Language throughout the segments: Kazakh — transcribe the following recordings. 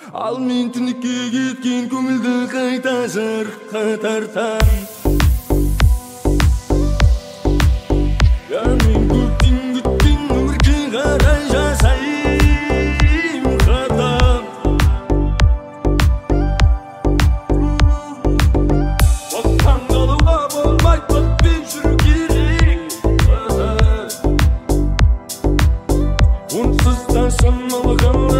Ал мен түнекке кеткен көңілді қайта жарыққа тартам. Мен көптен күткен өмірге қарай жасайым қадам. Оттан қалуға болмайды, отпен жүру керек. Онсыз да саналы қалды.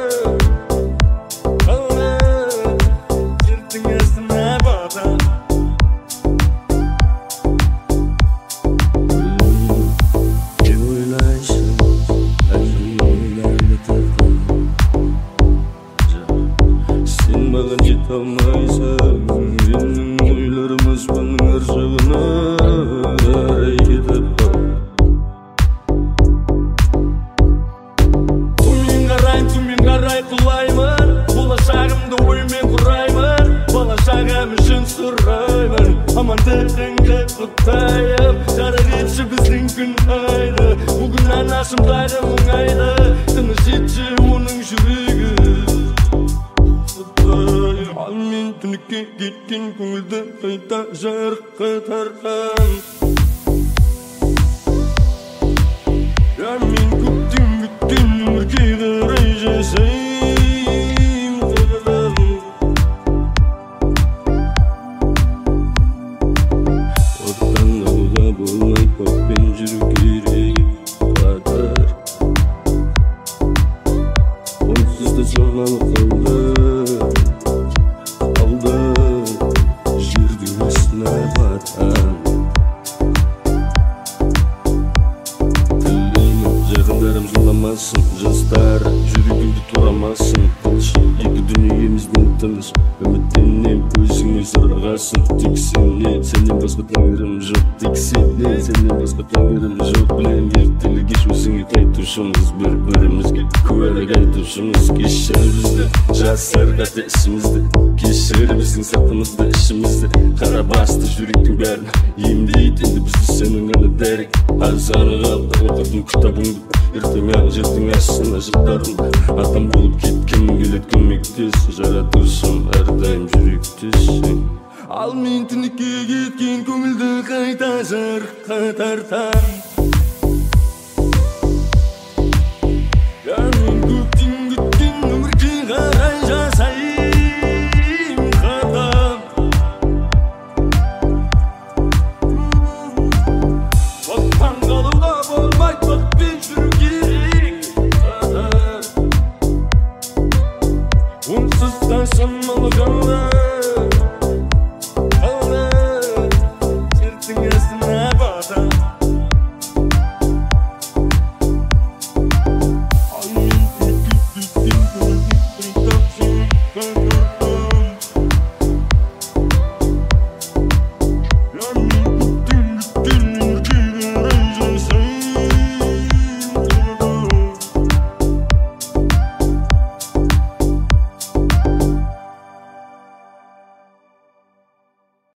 Маған жете алмайсың, менің ойларым аспанның ар жағына қарай кетіп қал. Төмен қарай құлаймын, болашағымды оймен құраймын, болашағым үшін сұраймын. Амандығыңды құттайым, жарық етші біздің күн айды. Бүгін анашымдағы мұңайды, тыныш етші оның жүрегі. Ал мен түнекке кеткен көңілді қайта жарыққа тартам. Мен көптен күткен өмірге қарай жасайым қадам. Оттан қалуға болмайды, отпен жүру керек қатар. Онсыз да саналы қалды. Жақындарым жыламасын, жастар жүрегімді турамасын. Тыныш, екі дүниеміздің тыныш, үміттенем көзіңе сұрағасын. Тек сенен басқа тәңірім жоқ, тек сенен басқа тәңірім жоқ. Білем ертелі кеш өзіңе қайтушымыз, бір-бірімізге куәлік айтушымыз. Кешір бізді, жасыр қатесімізді, кешір біздің сыртымызды, ішімізді. Қара басты жүректің бәрін емдейді, енді бізді сенің ғана дәрік. Азаны қалды оқырдың кітабыңды, ертең ақ жердің астына жыртарым. Адам болып кеткенім келеді көмектес, жаратушым әрдайым жүректесің. Ал мен түнекке кеткен көңілді қайта жарыққа тартам. Мен көптен күткен өмірге қарай жасайым қадам. Оттан қалуға болмайды, отпен жүру керек қатар. Онсыз да саналы қалды.